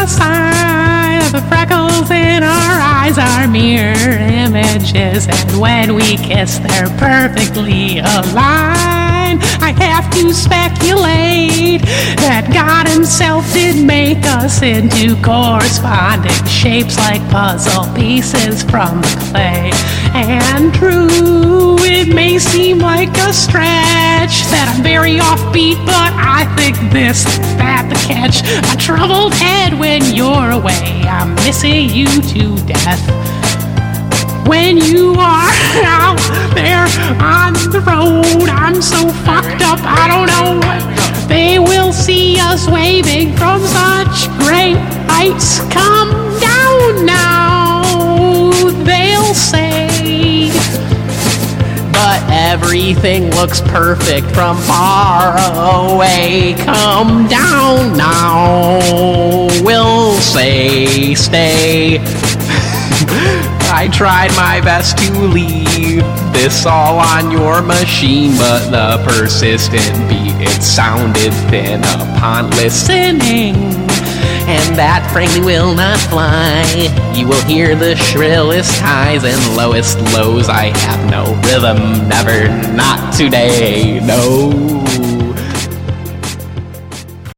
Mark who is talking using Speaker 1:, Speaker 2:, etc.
Speaker 1: a sign that the freckles in our eyes are mirror images, and when we kiss they're perfectly aligned. I have to speculate that God himself did make us into corresponding shapes like puzzle pieces from the clay. And true, it may seem like a stretch that I'm very offbeat, but I think this is that the catch. My troubled head when you're away, I'm missing you to death. When you are out there on the road, I'm so fucked up, I don't know what they will see us waving from such great heights. Come down now, they'll say. But everything looks perfect from far away. Come down now, we'll say, stay. I tried my best to leave this all on your machine, but the persistent beat, it sounded thin upon listening. And that frankly will not fly. You will hear the shrillest highs and lowest lows. I have no rhythm, never, not today, no.